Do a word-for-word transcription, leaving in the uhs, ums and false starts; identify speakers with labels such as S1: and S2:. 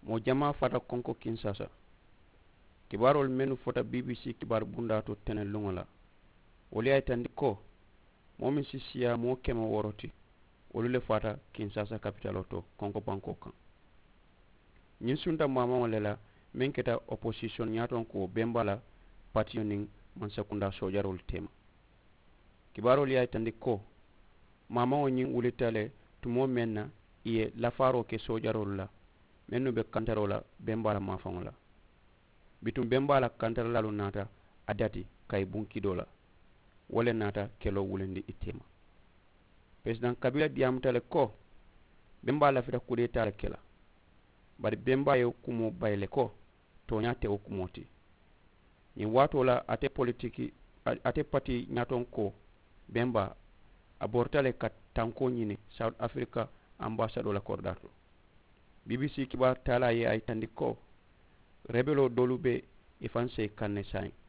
S1: mo jama fata konko Kinshasa kibarol menu fota B B C kibar bunda to tenen lungola woli ay tandi ko momin sisiya mo kema woroti wolu le fata Kinshasa capital to konko banko kan nyin sunda mama wala la men keta opposition nyaton ko bembala patiyoning man sekunda sojarol tema kibarol ay tandi ko mama o nyin wulitale tumo menna iye lafaro ke sojarol la mennu be kantarola bembala mafangola bitum bembala kantarala lu nata adati kay bunki dola wala nata kelo wulendi itema president kabila diamtale ko bembala fita kudeta la kela bari bemba yo kumo bayle ko to nyate o kumoti ni wato la ate politiki ate parti nyaton ko bemba abortale kat tanko nyini South Africa ambassador la kordato B B C kibar tala ye ay tandiko rebelo dolube ifanse kanne sai